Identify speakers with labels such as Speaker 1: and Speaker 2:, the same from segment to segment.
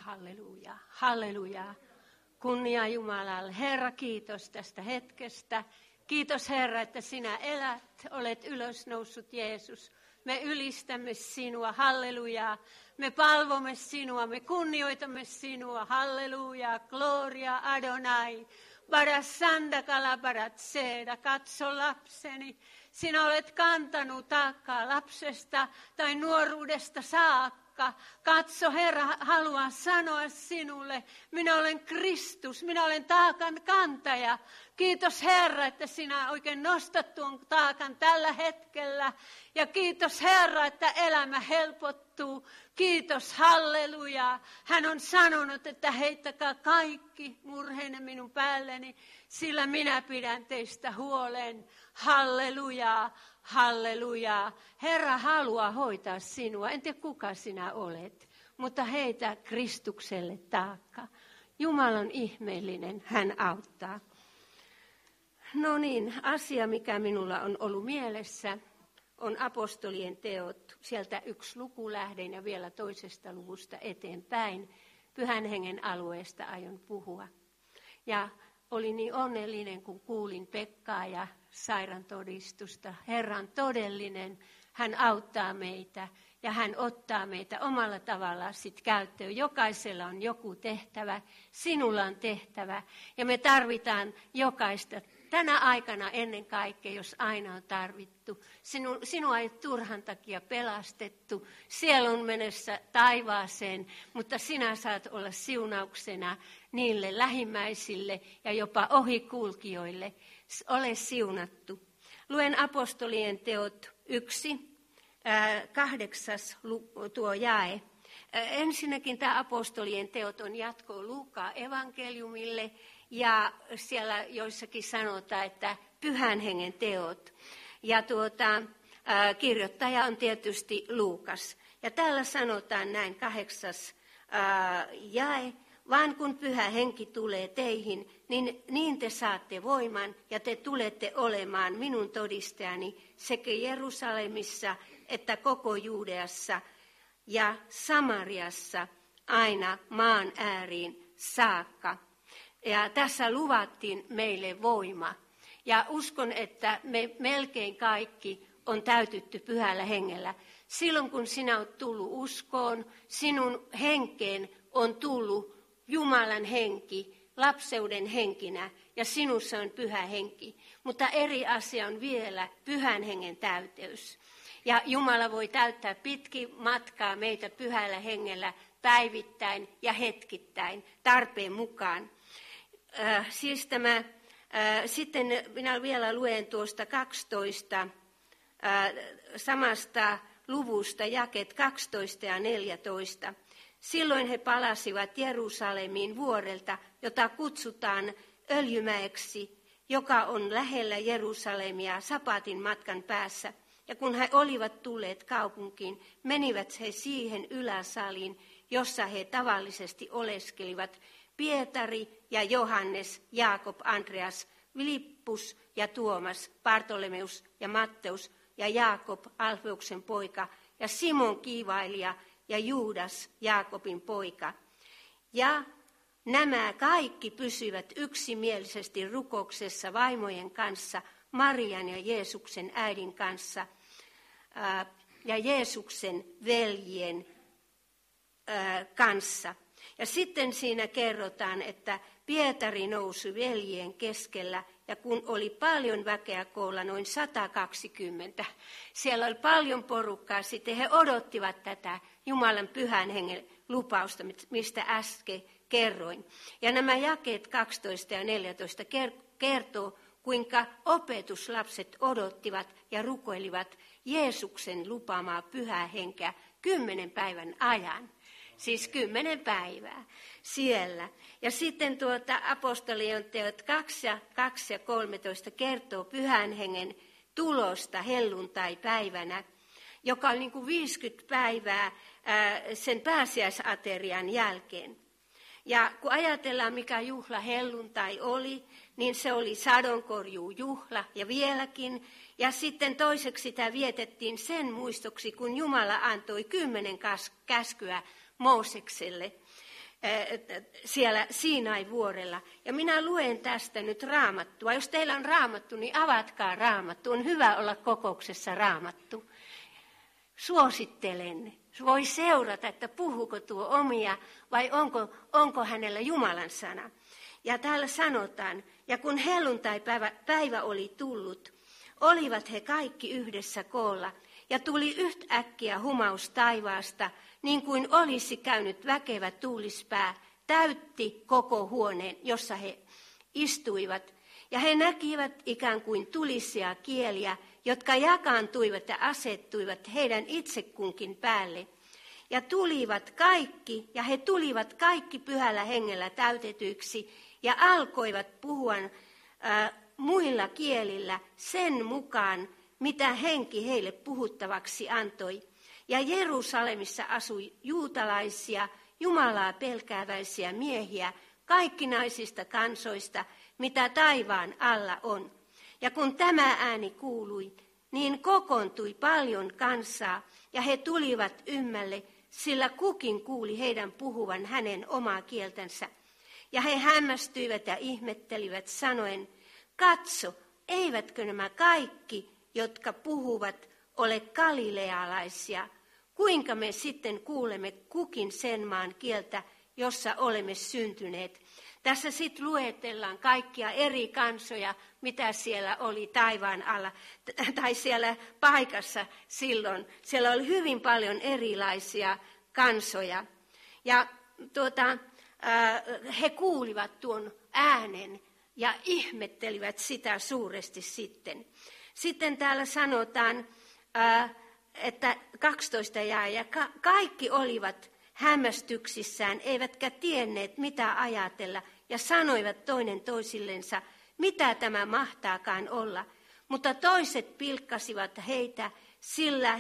Speaker 1: Halleluja, halleluja. Kunnia Jumalalle. Herra, kiitos tästä hetkestä. Kiitos Herra, että sinä elät, olet ylösnoussut Jeesus. Me ylistämme sinua, hallelujaa. Me palvomme sinua, me kunnioitamme sinua, hallelujaa. Gloria Adonai. Barasanda kalabarat seeda, katso lapseni. Sinä olet kantanut taakkaa lapsesta tai nuoruudesta saakka. Katso, Herra, haluan sanoa sinulle, minä olen Kristus, minä olen taakan kantaja. Kiitos Herra, että sinä oikein nostat tuon taakan tällä hetkellä. Ja kiitos Herra, että elämä helpottuu. Kiitos, halleluja. Hän on sanonut, että heittäkää kaikki murheenne minun päälleni, sillä minä pidän teistä huolen. Hallelujaa, hallelujaa. Herra haluaa hoitaa sinua. En tiedä kuka sinä olet, mutta heitä Kristukselle taakka. Jumala on ihmeellinen, hän auttaa. No niin, asia mikä minulla on ollut mielessä on apostolien teot. Sieltä 1 luku lähden ja vielä toisesta luvusta eteenpäin. Pyhän hengen alueesta aion puhua. Ja olin niin onnellinen, kun kuulin Pekkaa ja Sairan todistusta. Herra on todellinen, hän auttaa meitä ja hän ottaa meitä omalla tavallaan sit käyttöön. Jokaisella on joku tehtävä, sinulla on tehtävä ja me tarvitaan jokaista. Tänä aikana ennen kaikkea, jos aina on tarvittu. Sinua ei turhan takia pelastettu. Siellä on menossa taivaaseen, mutta sinä saat olla siunauksena niille lähimmäisille ja jopa ohikulkijoille. Ole siunattu. Luen apostolien teot 1, 8. tuo jae. Ensinnäkin tämä apostolien teot on jatko Luukkaan evankeliumille. Ja siellä joissakin sanotaan, että Pyhän hengen teot. Ja kirjoittaja on tietysti Luukas. Ja täällä sanotaan näin 8. jae. Vaan kun Pyhä henki tulee teihin, niin te saatte voiman ja te tulette olemaan minun todistajani sekä Jerusalemissa että koko Juudeassa ja Samariassa aina maan ääriin saakka. Ja tässä luvattiin meille voima. Ja uskon, että me melkein kaikki on täytytty Pyhällä hengellä. Silloin kun sinä olet tullut uskoon, sinun henkeen on tullut Jumalan henki, lapseuden henkinä ja sinussa on Pyhä henki. Mutta eri asia on vielä Pyhän hengen täyteys. Ja Jumala voi täyttää pitkin matkaa meitä Pyhällä hengellä päivittäin ja hetkittäin tarpeen mukaan. Sitten minä vielä luen tuosta 12 samasta luvusta jakeet 12 ja 14. Silloin he palasivat Jerusalemiin vuorelta, jota kutsutaan Öljymäeksi, joka on lähellä Jerusalemia Sapatin matkan päässä. Ja kun he olivat tulleet kaupunkiin, menivät he siihen yläsaliin, jossa he tavallisesti oleskelivat. Pietari ja Johannes, Jaakob, Andreas, Filippus ja Tuomas, Bartolomeus ja Matteus ja Jaakob, Alfeuksen poika, ja Simon kiivailija ja Juudas, Jaakobin poika. Ja nämä kaikki pysyivät yksimielisesti rukouksessa vaimojen kanssa, Marian ja Jeesuksen äidin kanssa ja Jeesuksen veljien kanssa. Ja sitten siinä kerrotaan, että Pietari nousi veljien keskellä ja kun oli paljon väkeä koolla, noin 120, siellä oli paljon porukkaa, sitten he odottivat tätä Jumalan Pyhän hengen lupausta, mistä äsken kerroin. Ja nämä jakeet 12 ja 14 kertoo, kuinka opetuslapset odottivat ja rukoilivat Jeesuksen lupaamaa Pyhää henkeä 10 päivän ajan. Siis 10 päivää siellä. Ja sitten apostolien teot 2 ja 13 kertoo Pyhän hengen tulosta helluntai-päivänä, joka oli niin kuin 50 päivää sen pääsiäisaterian jälkeen. Ja kun ajatellaan, mikä juhla helluntai oli, niin se oli sadonkorjuujuhla ja vieläkin. Ja sitten toiseksi sitä vietettiin sen muistoksi, kun Jumala antoi 10 käskyä Moosekselle. siellä Siinai-vuorella. Ja minä luen tästä nyt Raamattua. Jos teillä on Raamattu, niin avatkaa Raamattu. On hyvä olla kokouksessa Raamattu. Suosittelen. Voi seurata, että puhuuko tuo omia vai onko hänellä Jumalan sana. Ja täällä sanotaan, ja kun helluntai-päivä oli tullut, olivat he kaikki yhdessä koolla, ja tuli yhtäkkiä humaus taivaasta, niin kuin olisi käynyt väkevä tuulispää, täytti koko huoneen, jossa he istuivat. Ja he näkivät ikään kuin tulisia kieliä, jotka jakaantuivat ja asettuivat heidän itse kunkin päälle. Ja he tulivat kaikki pyhällä hengellä täytetyiksi ja alkoivat puhua muilla kielillä sen mukaan, mitä henki heille puhuttavaksi antoi. Ja Jerusalemissa asui juutalaisia, Jumalaa pelkääväisiä miehiä, kaikkinaisista kansoista, mitä taivaan alla on. Ja kun tämä ääni kuului, niin kokoontui paljon kansaa, ja he tulivat ymmälle, sillä kukin kuuli heidän puhuvan hänen omaa kieltänsä. Ja he hämmästyivät ja ihmettelivät sanoen, katso, eivätkö nämä kaikki, jotka puhuvat, ole galilealaisia? Kuinka me sitten kuulemme kukin sen maan kieltä, jossa olemme syntyneet? Tässä sitten luetellaan kaikkia eri kansoja, mitä siellä oli taivaan alla, tai siellä paikassa silloin. Siellä oli hyvin paljon erilaisia kansoja. Ja he kuulivat tuon äänen ja ihmettelivät sitä suuresti sitten. Sitten täällä sanotaan, että 12 ja kaikki olivat hämmästyksissään, eivätkä tienneet mitä ajatella, ja sanoivat toinen toisillensa, mitä tämä mahtaakaan olla. Mutta toiset pilkkasivat heitä, sillä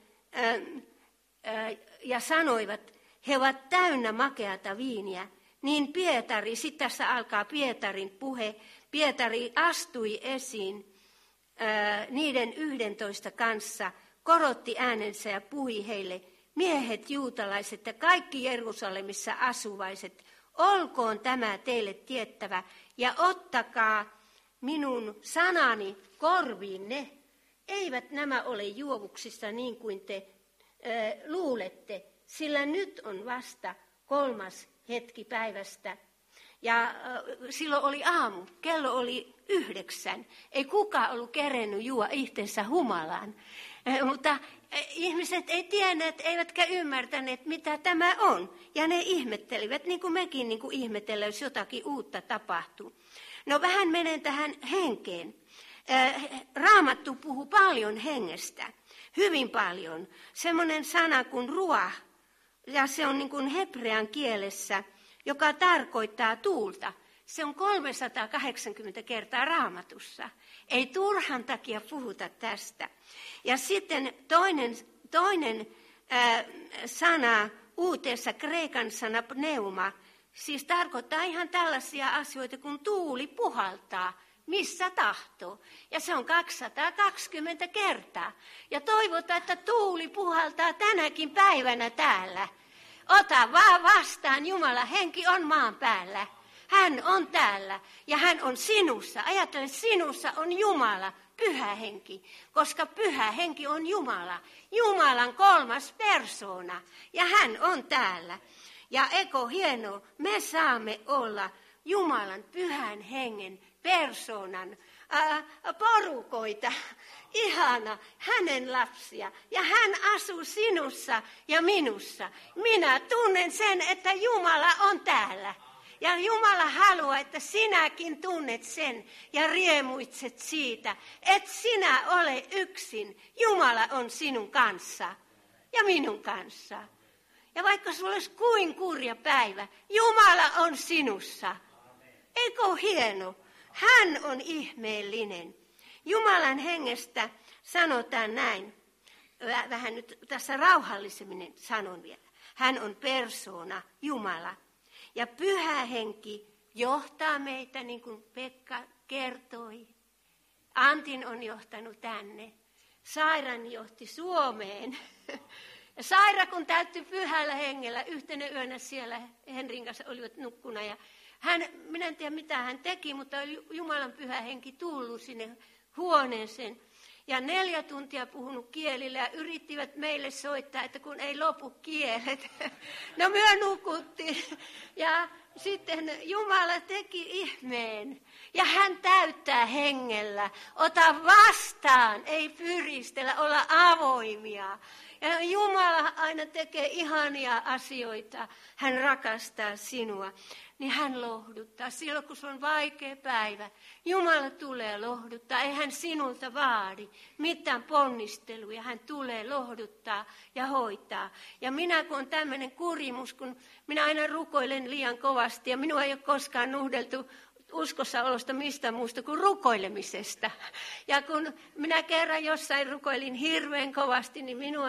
Speaker 1: ja sanoivat, he ovat täynnä makeata viiniä. Niin Pietari, sitten tässä alkaa Pietarin puhe, Pietari astui esiin niiden 11 kanssa, korotti äänensä ja puhui heille, miehet juutalaiset ja kaikki Jerusalemissa asuvaiset, olkoon tämä teille tiettävä ja ottakaa minun sanani korviinne. Eivät nämä ole juovuksissa niin kuin te luulette, sillä nyt on vasta 3. hetki päivästä. Ja silloin oli aamu, kello oli 9. Ei kukaan ollut kerennyt juo itsensä humalaan. Mutta ihmiset ei tienneet, eivätkä ymmärtäneet, mitä tämä on. Ja ne ihmettelivät, niin kuin mekin niin kuin ihmetellään, jos jotakin uutta tapahtuu. No vähän menen tähän henkeen. Raamattu puhuu paljon hengestä, hyvin paljon. Semmoinen sana kuin ruah, ja se on niin kuin hebrean kielessä, joka tarkoittaa tuulta. Se on 380 kertaa Raamatussa. Ei turhan takia puhuta tästä. Ja sitten toinen sana, uuteessa kreikan sana pneuma, siis tarkoittaa ihan tällaisia asioita, kun tuuli puhaltaa, missä tahtoo. Ja se on 220 kertaa. Ja toivotaan, että tuuli puhaltaa tänäkin päivänä täällä. Ota vaan vastaan, Jumala, henki on maan päällä. Hän on täällä ja hän on sinussa. Ajattele, sinussa on Jumala, pyhä henki, koska pyhä henki on Jumala. Jumalan 3. persoona ja hän on täällä. Ja eikö hienoa, me saamme olla Jumalan pyhän hengen persoonan porukoita, ihana, hänen lapsia. Ja hän asuu sinussa ja minussa. Minä tunnen sen, että Jumala on täällä. Ja Jumala haluaa, että sinäkin tunnet sen ja riemuitset siitä, että sinä ole yksin. Jumala on sinun kanssa ja minun kanssa. Ja vaikka sulla olisi kuin kurja päivä, Jumala on sinussa. Eikö hieno? Hän on ihmeellinen. Jumalan hengestä sanotaan näin. Vähän nyt tässä rauhallisemmin sanon vielä. Hän on persoona, Jumala. Ja pyhä henki johtaa meitä, niin kuin Pekka kertoi. Antin on johtanut tänne. Sairan johti Suomeen. Ja Saira, kun täyttyi pyhällä hengellä, yhtenä yönä siellä Henrin kanssa olivat nukkuna. Ja minä en tiedä mitä hän teki, mutta Jumalan pyhä henki tullut sinne huoneeseen. Ja 4 tuntia puhunut kielillä ja yrittivät meille soittaa, että kun ei lopu kielet. No me nukuttiin. Ja sitten Jumala teki ihmeen. Ja hän täyttää hengellä. Ota vastaan, ei pyristellä, olla avoimia. Ja Jumala aina tekee ihania asioita. Hän rakastaa sinua. Niin hän lohduttaa. Silloin kun se on vaikea päivä, Jumala tulee lohduttaa. Ei hän sinulta vaadi mitään ponnisteluja. Hän tulee lohduttaa ja hoitaa. Ja minä kun on tämmöinen kurimus, kun minä aina rukoilen liian kovasti ja minua ei ole koskaan nuhdeltu uskossa olosta mistään muusta kuin rukoilemisesta. Ja kun minä kerran jossain rukoilin hirveän kovasti, niin minua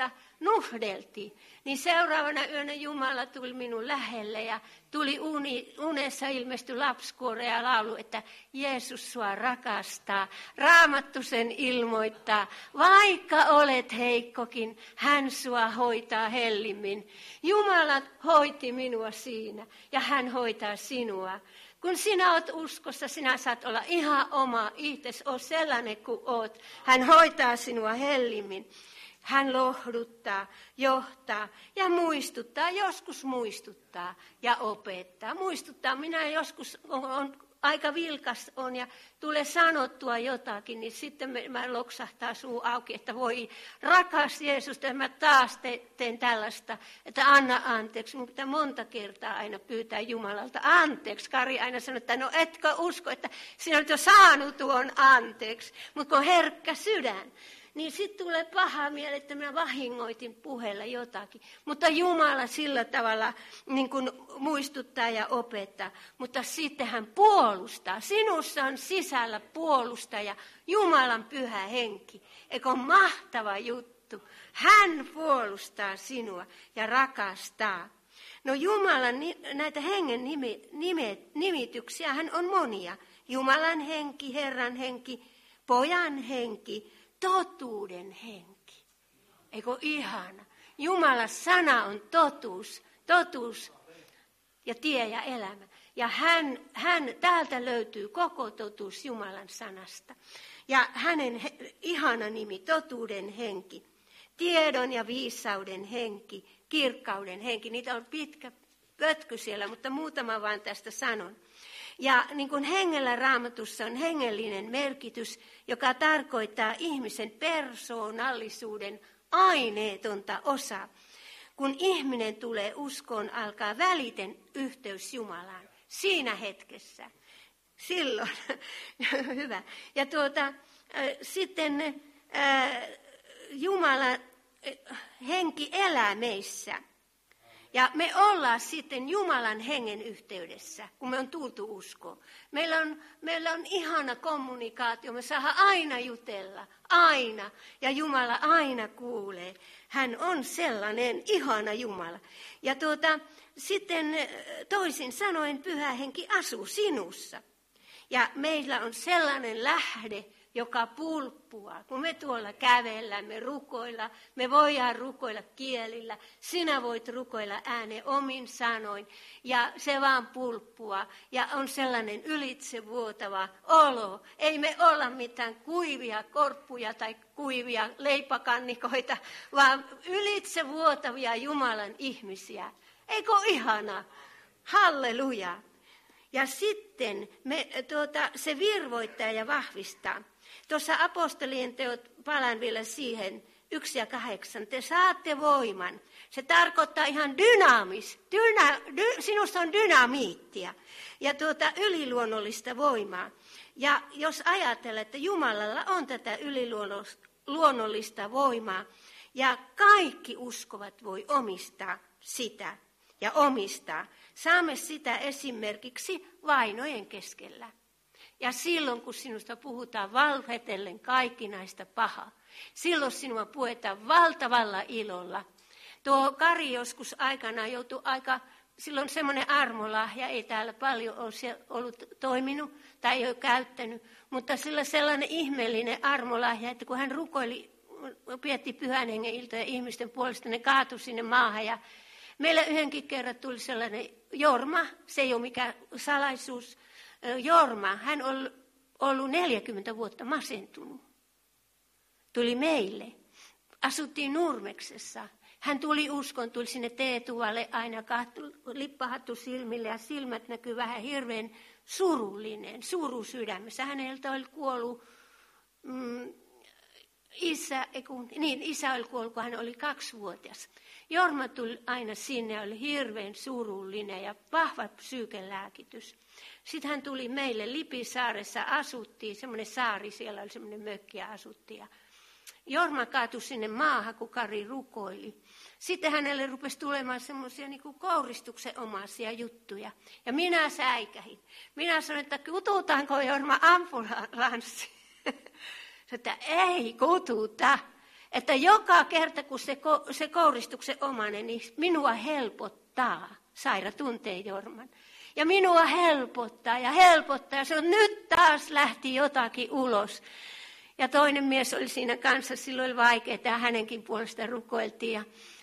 Speaker 1: nuhdeltiin. Niin seuraavana yönä Jumala tuli minun lähelle ja tuli unessa ilmestyi lapskuoro ja laulu, että Jeesus sua rakastaa. Raamattu sen ilmoittaa, vaikka olet heikkokin, hän sua hoitaa hellimmin. Jumala hoiti minua siinä ja hän hoitaa sinua. Kun sinä olet uskossa, sinä saat olla ihan oma itsesi, ole sellainen kuin olet. Hän hoitaa sinua hellimmin. Hän lohduttaa, johtaa ja muistuttaa, joskus muistuttaa ja opettaa. Muistuttaa, minä joskus on aika vilkas on ja tulee sanottua jotakin, niin sitten mä loksahtaa suu auki, että voi rakas Jeesus, että mä taas teen tällaista, että anna anteeksi. Mun pitää monta kertaa aina pyytää Jumalalta anteeksi. Kari aina sanoo, että no etkö usko, että sinä olet jo saanut tuon anteeksi, mutta kun herkkä sydän. Niin sitten tulee paha mieli, että minä vahingoitin puheella jotakin. Mutta Jumala sillä tavalla niin kuin muistuttaa ja opettaa. Mutta sitten hän puolustaa. Sinussa on sisällä puolustaja, Jumalan pyhä henki. Eikö ole mahtava juttu? Hän puolustaa sinua ja rakastaa. No Jumalan näitä hengen nimityksiä hän on monia. Jumalan henki, Herran henki, Pojan henki. Totuuden henki. Eikö ihana? Jumalan sana on totuus ja tie ja elämä. Ja hän täältä löytyy koko totuus Jumalan sanasta. Ja hänen ihana nimi, totuuden henki, tiedon ja viisauden henki, kirkkauden henki. Niitä on pitkä pötky siellä, mutta muutama vaan tästä sanon. Ja niin kuin hengellä Raamatussa on hengellinen merkitys, joka tarkoittaa ihmisen persoonallisuuden aineetonta osaa. Kun ihminen tulee uskoon, alkaa välitön yhteys Jumalaan siinä hetkessä. Silloin, hyvä. Ja sitten Jumalan henki elää meissä. Ja me ollaan sitten Jumalan hengen yhteydessä, kun me on tultu uskoon. Meillä on ihana kommunikaatio, me saadaan aina jutella, aina. Ja Jumala aina kuulee. Hän on sellainen ihana Jumala. Ja sitten toisin sanoen Pyhä Henki asuu sinussa. Ja meillä on sellainen lähde, joka pulppuaa. Kun me tuolla kävellään, me rukoilla, me voidaan rukoilla kielillä. Sinä voit rukoilla ääneen omin sanoin. Ja se vaan pulppua. Ja on sellainen ylitsevuotava olo. Ei me olla mitään kuivia korppuja tai kuivia leipäkannikoita, vaan ylitsevuotavia Jumalan ihmisiä. Eikö ihana? Halleluja! Ja sitten se virvoittaa ja vahvistaa. Tuossa apostolien teot, palaan vielä siihen, 1:8. Te saatte voiman. Se tarkoittaa ihan sinussa on dynamiittia ja yliluonnollista voimaa. Ja jos ajatellaan, että Jumalalla on tätä yliluonnollista voimaa ja kaikki uskovat voi omistaa sitä ja omistaa. Saamme sitä esimerkiksi vainojen keskellä. Ja silloin, kun sinusta puhutaan valhetellen kaikkinaista pahaa, silloin sinua puetaan valtavalla ilolla. Tuo Kari joskus aikanaan joutui silloin semmoinen armolahja, ei täällä paljon ole ollut toiminut tai ei ole käyttänyt, mutta sillä sellainen ihmeellinen armolahja, että kun hän rukoili pietti Pyhän Hengen iltoja ihmisten puolesta, ne kaatui sinne maahan. Ja meillä yhdenkin kerran tuli sellainen Jorma, se ei ole mikään salaisuus. Jorma, hän on ollut 40 vuotta masentunut. Tuli meille. Asuttiin Nurmeksessa. Hän tuli uskon, tuli sinne teetuvalle aina lippahattu silmille ja silmät näkyy vähän hirveän surullinen, suru sydämessä. Häneltä oli kuollut isä oli kuollut, kun hän oli 2-vuotias. Jorma tuli aina sinne ja oli hirveän surullinen ja vahva psyykelääkitys. Sitten hän tuli meille Lipisaaressa, asuttiin, semmoinen saari, siellä oli semmoinen mökki ja asuttiin. Jorma kaatui sinne maahan, kun Kari rukoili. Sitten hänelle rupesi tulemaan semmoisia niin kuin kouristuksenomaisia juttuja. Ja minä säikähin. Minä sanoin, että kututaanko Jorma ambulanssi? Että ei kututa. Että joka kerta, kun se kouristuksen omainen, niin minua helpottaa. Saira tuntee Jorman. Ja minua helpottaa. Ja se on nyt taas lähti jotakin ulos. Ja toinen mies oli siinä kanssa, silloin oli vaikeaa ja hänenkin puolesta rukoiltiin.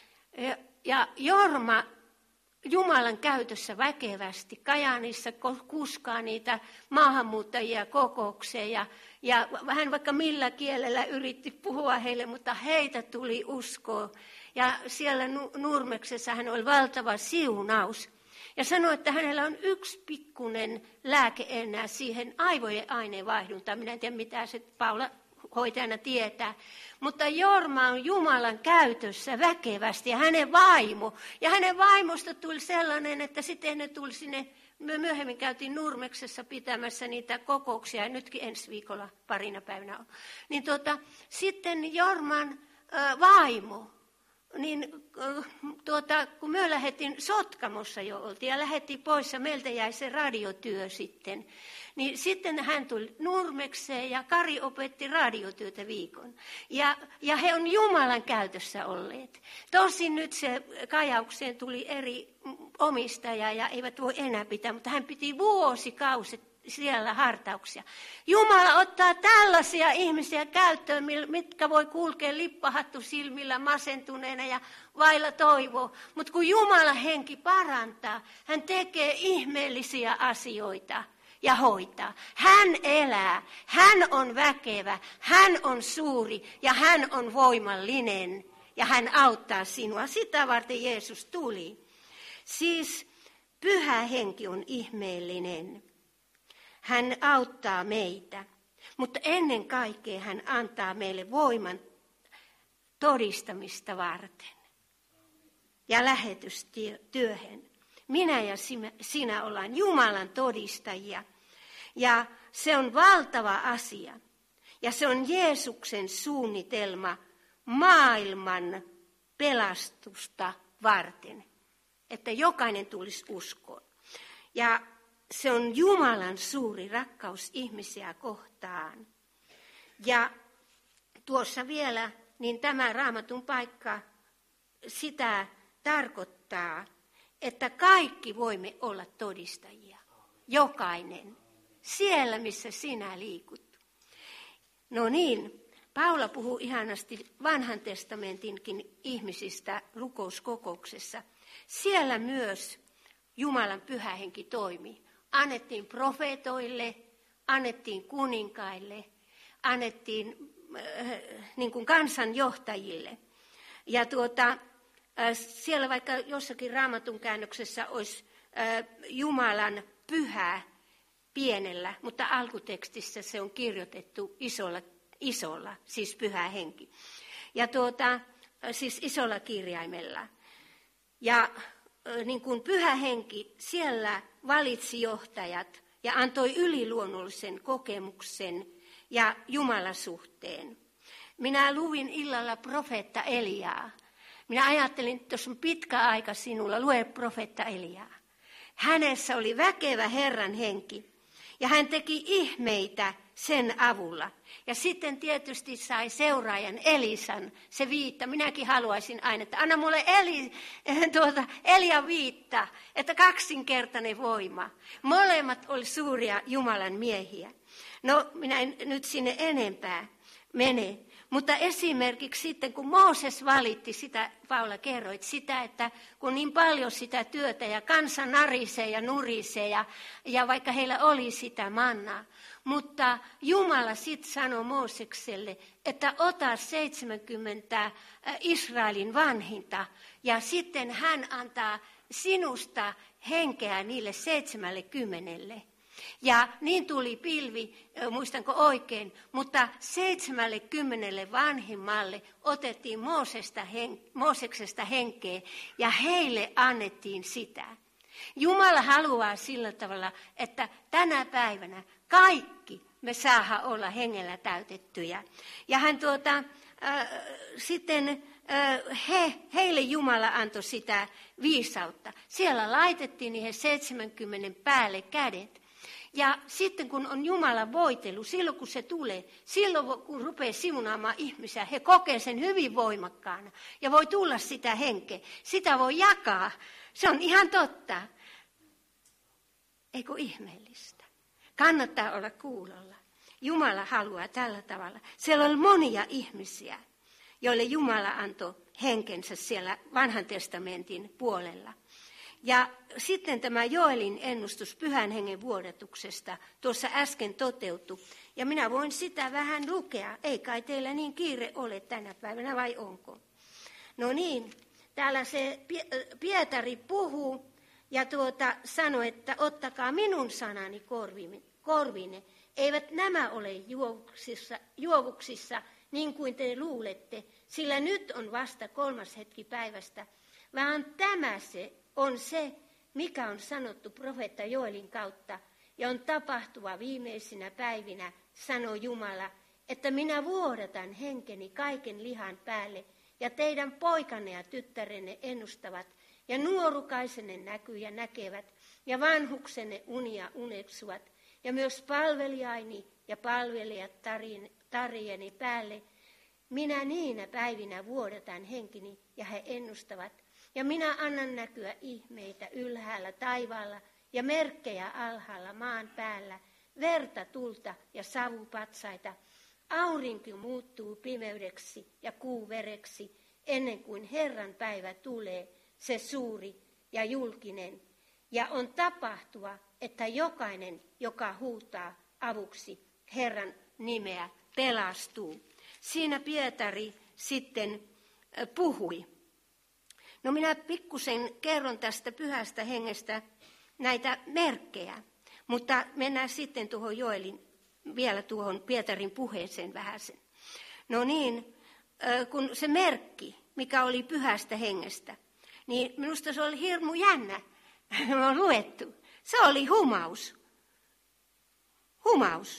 Speaker 1: Ja Jorma Jumalan käytössä väkevästi Kajaanissa kuskaa niitä maahanmuuttajia kokoukseen. Ja hän vaikka millä kielellä yritti puhua heille, mutta heitä tuli uskoa. Ja siellä Nurmeksessa hän oli valtava siunaus. Ja sanoi, että hänellä on yksi pikkunen lääke enää siihen aivojen aineenvaihduntaan. Minä en tiedä, mitä se Paula hoitajana tietää. Mutta Jorma on Jumalan käytössä väkevästi ja hänen vaimo. Ja hänen vaimosta tuli sellainen, että sitten ne tuli sinne, me myöhemmin käytiin Nurmeksessa pitämässä niitä kokouksia, ja nytkin ensi viikolla parina päivänä on. Niin sitten Jorman vaimo, niin kun me lähdettiin Sotkamossa jo oltiin ja lähdettiin pois ja meiltä jäi se radiotyö sitten. Niin sitten hän tuli Nurmekseen ja Kari opetti radiotyötä viikon. Ja he on Jumalan käytössä olleet. Tosin nyt se Kajaukseen tuli eri omistaja ja eivät voi enää pitää, mutta hän piti vuosikauset siellä hartauksia. Jumala ottaa tällaisia ihmisiä käyttöön, mitkä voi kulkea lippahattu silmillä masentuneena ja vailla toivoa. Mutta kun Jumalan henki parantaa, hän tekee ihmeellisiä asioita ja hoitaa. Hän elää, hän on väkevä, hän on suuri ja hän on voimallinen ja hän auttaa sinua. Sitä varten Jeesus tuli. Siis Pyhä Henki on ihmeellinen. Hän auttaa meitä, mutta ennen kaikkea hän antaa meille voiman todistamista varten ja lähetystyöhön. Minä ja sinä ollaan Jumalan todistajia ja se on valtava asia. Ja se on Jeesuksen suunnitelma maailman pelastusta varten, että jokainen tulisi uskoon. Ja se on Jumalan suuri rakkaus ihmisiä kohtaan. Ja tuossa vielä, niin tämä Raamatun paikka sitä tarkoittaa, että kaikki voimme olla todistajia. Jokainen. Siellä, missä sinä liikut. No niin, Paula puhuu ihanasti Vanhan testamentinkin ihmisistä rukouskokouksessa. Siellä myös Jumalan Pyhä Henki toimi. Annettiin profeetoille, annettiin kuninkaille, annettiin niin kuin kansanjohtajille. Ja siellä vaikka jossakin Raamatun käännöksessä olisi Jumalan pyhä pienellä, mutta alkutekstissä se on kirjoitettu isolla, siis Pyhä Henki. Ja siis isolla kirjaimella. Ja niin kuin Pyhä Henki siellä valitsi johtajat ja antoi yliluonnollisen kokemuksen ja Jumalasuhteen. Minä luin illalla profeetta Eliaa. Minä ajattelin, että jos on pitkä aika sinulla, lue profeetta Eliaa. Hänessä oli väkevä Herran henki ja hän teki ihmeitä sen avulla. Ja sitten tietysti sai seuraajan Elisan se viitta. Minäkin haluaisin aina, että anna mulle Elia viitta, että kaksinkertainen voima. Molemmat oli suuria Jumalan miehiä. No minä en nyt sinne enempää mene, Mutta esimerkiksi sitten, kun Mooses valitti sitä, Paula kerroit sitä, että kun niin paljon sitä työtä ja kansa narisee ja nurisee ja vaikka heillä oli sitä mannaa. Mutta Jumala sitten sanoi Moosekselle, että ota 70 Israelin vanhinta ja sitten hän antaa sinusta henkeä niille 70. Ja niin tuli pilvi, muistanko oikein, mutta 70 vanhimmalle otettiin Mooseksesta henkeä ja heille annettiin sitä. Jumala haluaa sillä tavalla, että tänä päivänä kaikki me saadaan olla hengellä täytettyjä. Ja hän sitten heille Jumala antoi sitä viisautta. Siellä laitettiin niihin 70 päälle kädet. Ja sitten kun on Jumalan voitelu, silloin kun se tulee, silloin kun rupeaa siunaamaan ihmisiä, he kokee sen hyvin voimakkaana. Ja voi tulla sitä henkeä, sitä voi jakaa. Se on ihan totta. Eikö ihmeellistä? Kannattaa olla kuulolla. Jumala haluaa tällä tavalla. Siellä on monia ihmisiä, joille Jumala antoi henkensä siellä vanhan testamentin puolella. Ja sitten tämä Joelin ennustus Pyhän Hengen vuodatuksesta tuossa äsken toteutui. Ja minä voin sitä vähän lukea. Ei kai teillä niin kiire ole tänä päivänä, vai onko? No niin, täällä se Pietari puhuu ja sanoi, että ottakaa minun sanani korviinne. Eivät nämä ole juovuksissa niin kuin te luulette, sillä nyt on vasta 3. hetki päivästä, vaan tämä se on se, mikä on sanottu profeetta Joelin kautta, ja on tapahtuva viimeisinä päivinä, sanoo Jumala, että minä vuodatan henkeni kaiken lihan päälle, ja teidän poikanne ja tyttärenne ennustavat, ja nuorukaisenne näkyy ja näkevät, ja vanhuksenne unia uneksuvat, ja myös palvelijaini ja palvelijat tarjeni päälle. Minä niinä päivinä vuodatan henkeni, ja he ennustavat. Ja minä annan näkyä ihmeitä ylhäällä taivaalla ja merkkejä alhaalla maan päällä, verta, tulta ja savupatsaita. Aurinko muuttuu pimeydeksi ja kuu vereksi, ennen kuin Herran päivä tulee, se suuri ja julkinen. Ja on tapahtua, että jokainen, joka huutaa avuksi Herran nimeä, pelastuu. Siinä Pietari sitten puhui. No minä pikkusen kerron tästä Pyhästä Hengestä näitä merkkejä, mutta mennään sitten tuohon vielä tuohon Pietarin puheeseen vähäsen. No niin, kun se merkki, mikä oli Pyhästä Hengestä, niin minusta se oli hirmu jännä. Me on luettu. Se oli humaus. Humaus.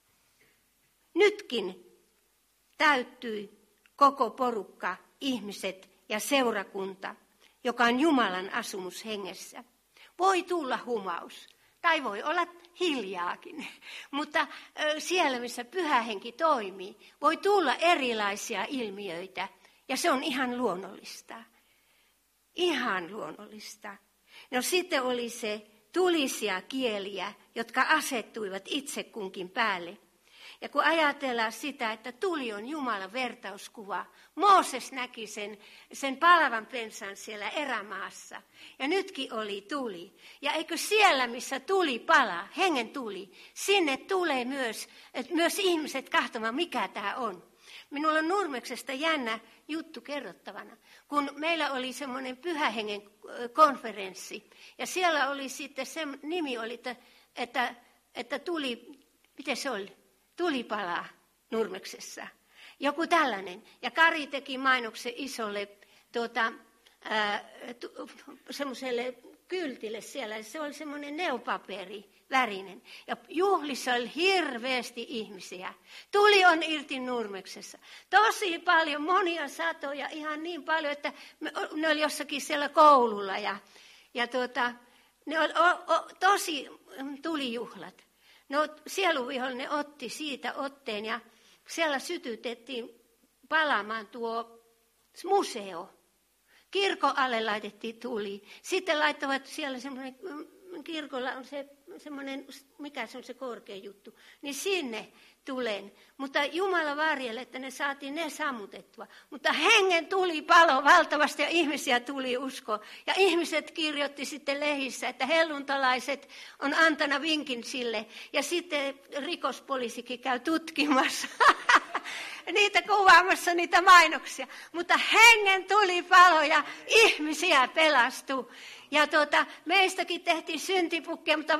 Speaker 1: Nytkin täyttyi koko porukka, ihmiset ja seurakunta, joka on Jumalan asumus hengessä. Voi tulla humaus, tai voi olla hiljaakin, mutta siellä, missä Pyhä Henki toimii, voi tulla erilaisia ilmiöitä, ja se on ihan luonnollista. Ihan luonnollista. No sitten oli se tulisia kieliä, jotka asettuivat itse kunkin päälle. Ja kun ajatellaan sitä, että tuli on Jumalan vertauskuva, Mooses näki sen palavan pensan siellä erämaassa. Ja nytkin oli tuli. Ja eikö siellä, missä tuli palaa, hengen tuli, sinne tulee myös ihmiset kahtomaan, mikä tämä on. Minulla on Nurmeksesta jännä juttu kerrottavana, kun meillä oli semmoinen Pyhän Hengen konferenssi. Ja siellä oli sitten, se nimi oli, että tuli, miten se oli? Tulipalaa Nurmeksessa. Joku tällainen. Ja Kari teki mainoksen isolle semmoiselle kyltille siellä. Se oli semmoinen neopaperi värinen. Ja juhlissa oli hirveästi ihmisiä. Tuli on irti Nurmeksessa. Tosi paljon, monia satoja, ihan niin paljon, että ne oli jossakin siellä koululla. Ja ne oli tosi tulijuhlat. No sieluvihollinen otti siitä otteen ja siellä sytytettiin palaamaan tuo museo. Kirkon alle laitettiin tuli. Sitten laittavat siellä semmoinen kirkolla on se semmoinen, mikä se on se korkea juttu, niin sinne tulen. Mutta Jumala varjelle, että ne saatiin ne sammutettua. Mutta hengen tuli palo valtavasti ja ihmisiä tuli usko. Ja ihmiset kirjoitti sitten lehissä, että helluntalaiset on antanut vinkin sille. Ja sitten rikospoliisikin käy tutkimassa. Niitä kuvaamassa niitä mainoksia. Mutta hengen tuli palo ja ihmisiä pelastui. Ja meistäkin tehtiin syntipukkia, mutta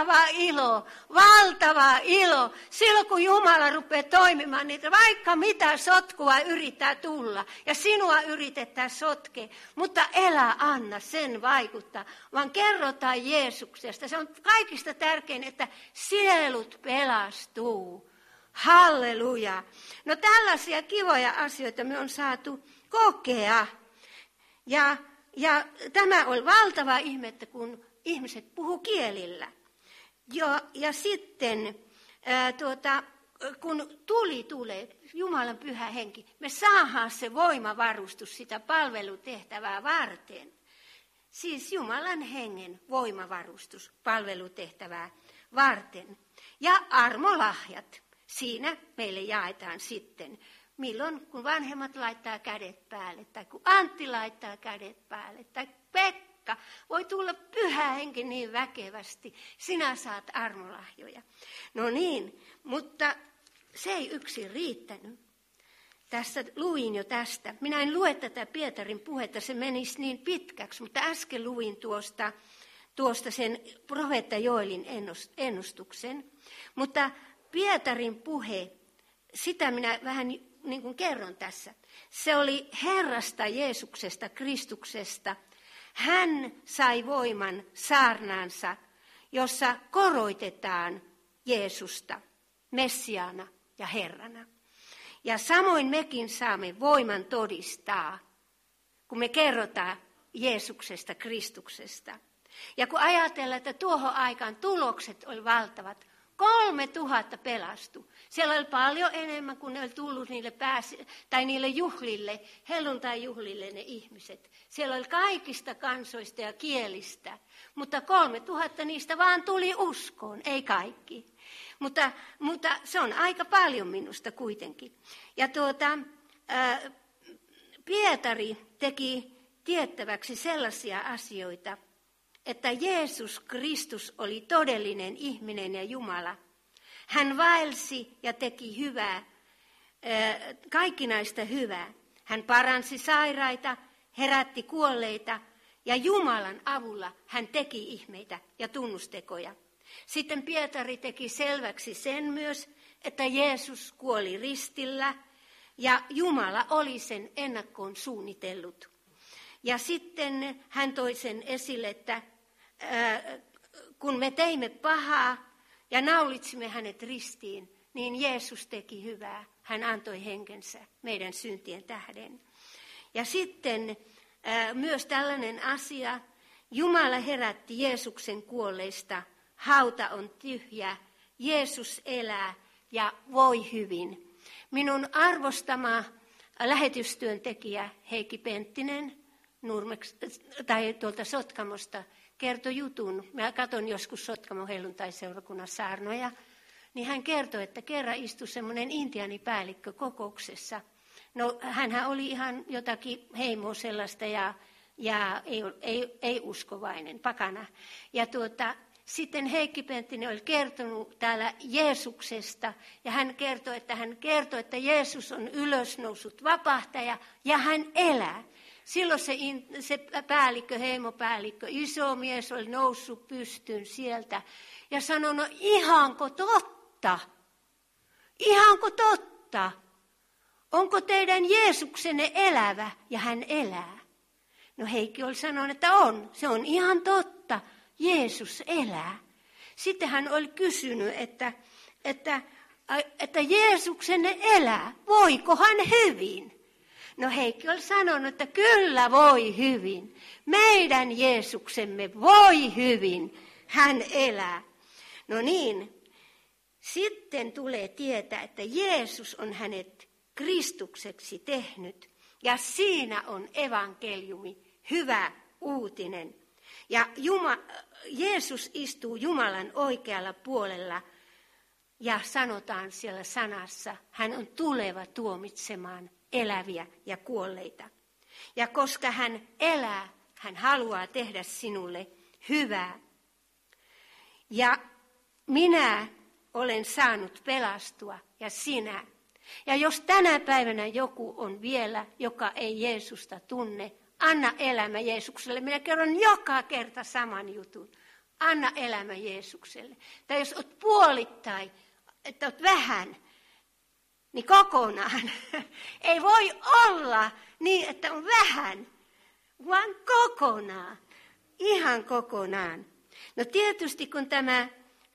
Speaker 1: valtava ilo. Silloin kun Jumala rupeaa toimimaan, niin vaikka mitä sotkua yrittää tulla ja sinua yritetään sotkea, mutta älä anna sen vaikuttaa, vaan kerrotaan Jeesuksesta. Se on kaikista tärkein, että sielut pelastuu. Halleluja. No tällaisia kivoja asioita me on saatu kokea. Ja tämä on valtava ihme, että kun ihmiset puhuu kielillä. Ja sitten kun tulee Jumalan pyhä henki, me saadaan se voimavarustus sitä palvelutehtävää varten. Siis Jumalan hengen voimavarustus palvelutehtävää varten. Ja armolahjat. Siinä meille jaetaan sitten. Milloin, kun vanhemmat laittaa kädet päälle, tai kun Antti laittaa kädet päälle, tai Pekka, voi tulla pyhä henki niin väkevästi, sinä saat armolahjoja. No niin, mutta se ei yksin riittänyt. Tässä luin jo tästä. Minä en lue tätä Pietarin puhetta, se menisi niin pitkäksi, mutta äsken luin tuosta sen profeetta Joelin ennustuksen. Mutta Pietarin puhe, sitä minä vähän niin kuin kerron tässä. Se oli Herrasta Jeesuksesta, Kristuksesta. Hän sai voiman saarnaansa, jossa koroitetaan Jeesusta Messiaana ja Herrana. Ja samoin mekin saamme voiman todistaa, kun me kerrotaan Jeesuksesta, Kristuksesta. Ja kun ajatellaan, että tuohon aikaan tulokset oli valtavat, 3000 pelastui. Siellä oli paljon enemmän, kun ne oli tullut niille juhlille, helluntai-juhlille ne ihmiset. Siellä oli kaikista kansoista ja kielistä, mutta 3000 niistä vaan tuli uskoon, ei kaikki. Mutta se on aika paljon minusta kuitenkin. Ja Pietari teki tiettäväksi sellaisia asioita, että Jeesus Kristus oli todellinen ihminen ja Jumala. Hän vaelsi ja teki hyvää, kaikkinaista hyvää. Hän paransi sairaita, herätti kuolleita ja Jumalan avulla hän teki ihmeitä ja tunnustekoja. Sitten Pietari teki selväksi sen myös, että Jeesus kuoli ristillä ja Jumala oli sen ennakkoon suunnitellut. Ja sitten hän toi sen esille, että kun me teimme pahaa ja naulitsimme hänet ristiin, niin Jeesus teki hyvää. Hän antoi henkensä meidän syntien tähden. Ja sitten myös tällainen asia, Jumala herätti Jeesuksen kuolleista, hauta on tyhjä, Jeesus elää ja voi hyvin. Minun arvostama lähetystyöntekijä Heikki Penttinen tuolta Sotkamosta kertoi jutun. Mä katson joskus Sotkamon helluntai-seurakunnan saarnoja, niin hän kertoi, että kerran istui semmoinen intiaanipäällikkö kokouksessa. No hänhän oli ihan jotakin heimoa sellaista ja ei uskovainen, pakana. Ja sitten Heikki Penttinen oli kertonut täällä Jeesuksesta ja hän kertoi, että Jeesus on ylösnousut vapahtaja ja hän elää. Silloin se päällikkö, heimopäällikkö, iso mies oli noussut pystyyn sieltä ja sanonut, ihanko totta? Ihanko totta? Onko teidän Jeesuksenne elävä ja hän elää? No Heikki oli sanonut, että on. Se on ihan totta. Jeesus elää. Sitten hän oli kysynyt, että Jeesuksenne elää. Voiko hän hyvin? No Heikki oli sanonut, että kyllä voi hyvin. Meidän Jeesuksemme voi hyvin. Hän elää. No niin, sitten tulee tietää, että Jeesus on hänet Kristukseksi tehnyt. Ja siinä on evankeliumi, hyvä uutinen.
Speaker 2: Ja Jeesus istuu Jumalan oikealla puolella ja sanotaan siellä sanassa, hän on tuleva tuomitsemaan eläviä ja kuolleita. Ja koska hän elää, hän haluaa tehdä sinulle hyvää. Ja minä olen saanut pelastua ja sinä. Ja jos tänä päivänä joku on vielä, joka ei Jeesusta tunne, anna elämä Jeesukselle. Minä kerron joka kerta saman jutun. Anna elämä Jeesukselle. Tai jos olet puolittain, että olet vähän, niin kokonaan. Ei voi olla niin, että on vähän, vaan kokonaan. Ihan kokonaan. No tietysti kun tämä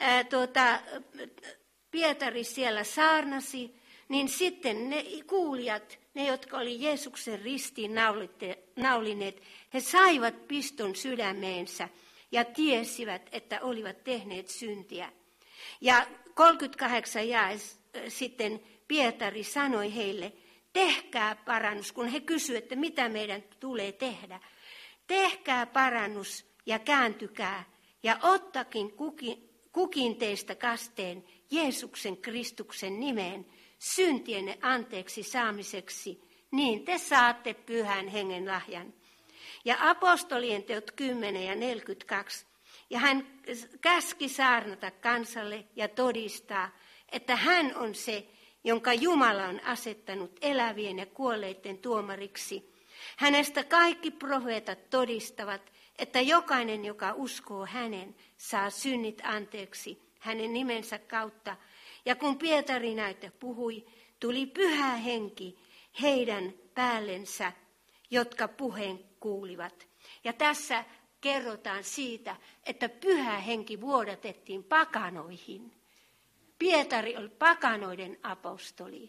Speaker 2: Pietari siellä saarnasi, niin sitten ne kuulijat, ne jotka oli Jeesuksen ristiin naulineet, he saivat piston sydämeensä ja tiesivät, että olivat tehneet syntiä. Ja 38 jae sitten Pietari sanoi heille, tehkää parannus, kun he kysyivät, että mitä meidän tulee tehdä. Tehkää parannus ja kääntykää ja ottakin kukin teistä kasteen Jeesuksen Kristuksen nimeen syntienne anteeksi saamiseksi, niin te saatte Pyhän Hengen lahjan. Ja apostolien teot 10 ja 42. Ja hän käski saarnata kansalle ja todistaa, että hän on se, jonka Jumala on asettanut elävien ja kuolleiden tuomariksi. Hänestä kaikki profeetat todistavat, että jokainen, joka uskoo hänen, saa synnit anteeksi hänen nimensä kautta. Ja kun Pietari näitä puhui, tuli Pyhä Henki heidän päällensä, jotka puheen kuulivat. Ja tässä kerrotaan siitä, että Pyhä Henki vuodatettiin pakanoihin. Pietari oli pakanoiden apostoli.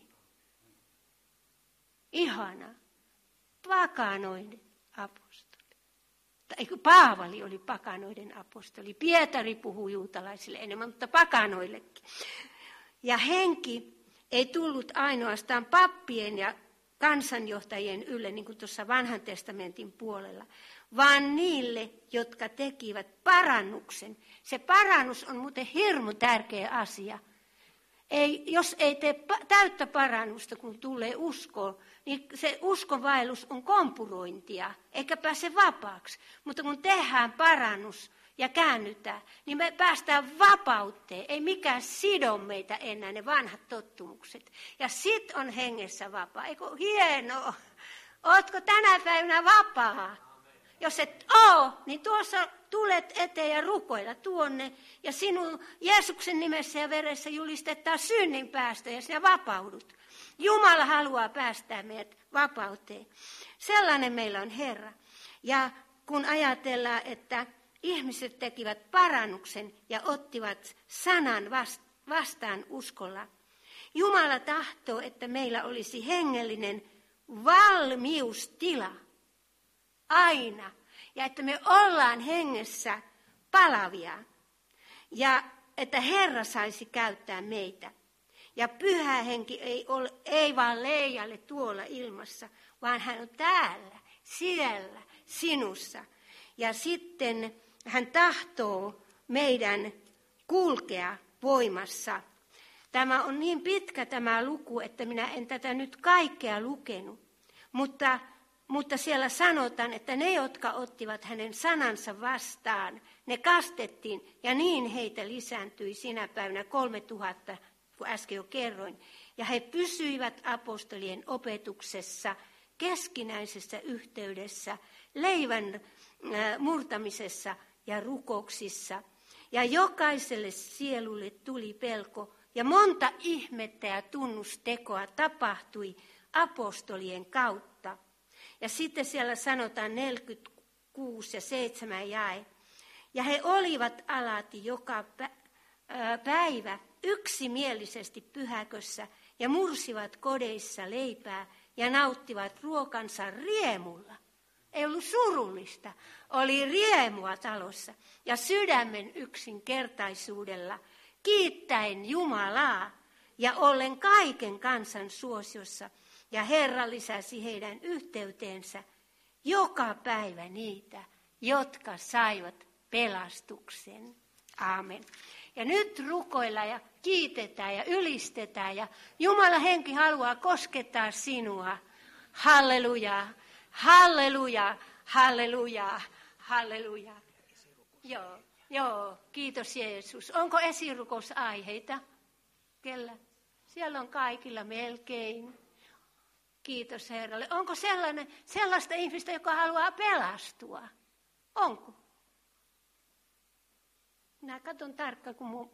Speaker 2: Ihana. Pakanoiden apostoli. Paavali oli pakanoiden apostoli. Pietari puhui juutalaisille enemmän, mutta pakanoillekin. Ja henki ei tullut ainoastaan pappien ja kansanjohtajien ylle, niin kuin tuossa vanhan testamentin puolella, vaan niille, jotka tekivät parannuksen. Se parannus on muuten hirmu tärkeä asia. Jos ei tee täyttä parannusta, kun tulee uskoon, niin se uskonvaellus on kompurointia, eikä pääse vapaaksi. Mutta kun tehdään parannus ja käännytään, niin me päästään vapauteen. Ei mikään sido meitä enää ne vanhat tottumukset. Ja sit on hengessä vapaa. Eikö hienoa? Ootko tänä päivänä vapaa? Jos et ole, niin tuossa tulet eteen ja rukoilla tuonne. Ja sinun Jeesuksen nimessä ja veressä julistetaan synnin päästö ja sinä vapaudut. Jumala haluaa päästää meidät vapauteen. Sellainen meillä on Herra. Ja kun ajatellaan, että ihmiset tekivät parannuksen ja ottivat sanan vastaan uskolla. Jumala tahtoo, että meillä olisi hengellinen valmiustila aina. Ja että me ollaan hengessä palavia. Ja että Herra saisi käyttää meitä. Ja Pyhä Henki ei vaan leijalle tuolla ilmassa, vaan hän on täällä, siellä, sinussa. Ja sitten hän tahtoo meidän kulkea voimassa. Tämä on niin pitkä tämä luku, että minä en tätä nyt kaikkea lukenut. Mutta siellä sanotaan, että ne, jotka ottivat hänen sanansa vastaan, ne kastettiin ja niin heitä lisääntyi sinä päivänä 3000, kun äsken jo kerroin. Ja he pysyivät apostolien opetuksessa, keskinäisessä yhteydessä, leivän murtamisessa ja rukouksissa. Ja jokaiselle sielulle tuli pelko ja monta ihmettä ja tunnustekoa tapahtui apostolien kautta. Ja sitten siellä sanotaan 46 ja 7 jae. Ja he olivat alati joka päivä yksimielisesti pyhäkössä ja mursivat kodeissa leipää ja nauttivat ruokansa riemulla. Ei ollut surullista, oli riemua talossa ja sydämen yksinkertaisuudella, kiittäen Jumalaa ja ollen kaiken kansan suosiossa. Ja Herra lisäsi heidän yhteyteensä joka päivä niitä, jotka saivat pelastuksen. Aamen. Ja nyt rukoillaan ja kiitetään ja ylistetään ja Jumalan henki haluaa koskettaa sinua. Halleluja, halleluja, halleluja, halleluja. Joo, kiitos Jeesus. Onko esirukousaiheita? Kellä? Siellä on kaikilla melkein. Kiitos Herralle. Onko sellaista ihmistä, joka haluaa pelastua? Onko? Minä katson tarkkaan, kun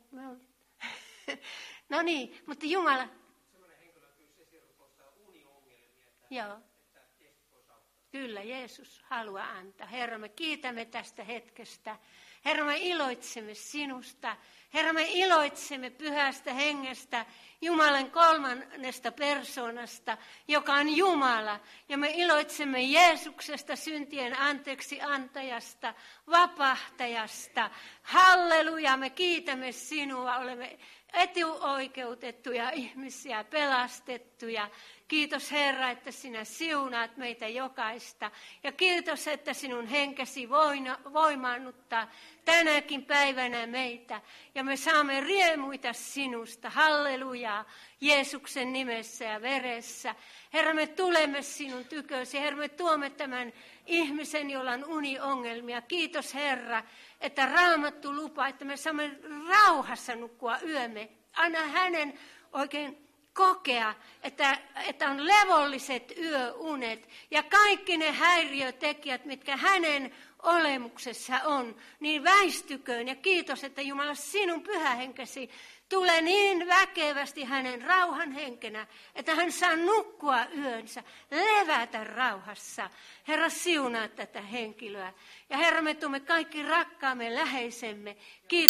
Speaker 2: no niin, mutta Jumala...
Speaker 3: Sellainen henkilö pyysi esirukoustaa uniongelmia,
Speaker 2: Joo.
Speaker 3: Että Jeesus voisi auttaa.
Speaker 2: Kyllä, Jeesus haluaa antaa. Herra, me kiitämme tästä hetkestä. Herra, me iloitsemme sinusta. Herra, me iloitsemme pyhästä hengestä, Jumalan kolmannesta persoonasta, joka on Jumala. Ja me iloitsemme Jeesuksesta, syntien anteeksi antajasta, vapahtajasta. Halleluja, me kiitämme sinua, olemme etuoikeutettuja ihmisiä, pelastettuja. Kiitos Herra, että sinä siunaat meitä jokaista. Ja kiitos, että sinun henkesi voimaannuttaa tänäkin päivänä meitä. Ja me saamme riemuita sinusta. Halleluja, Jeesuksen nimessä ja veressä. Herra, me tulemme sinun tykösi. Herra, me tuomme tämän ihmisen, jolla on uniongelmia. Kiitos Herra, että Raamattu lupaa, että me saamme rauhassa nukkua yömme. Anna hänen oikein kokea, että on levolliset yöunet ja kaikki ne häiriötekijät, mitkä hänen olemuksessa on, niin väistyköön. Ja kiitos, että Jumala, sinun pyhä henkesi tulee niin väkevästi hänen rauhan henkenä, että hän saa nukkua yönsä, levätä rauhassa. Herra, siunaa tätä henkilöä. Ja Herra, me tuomme kaikki rakkaamme läheisemme. Kiitos.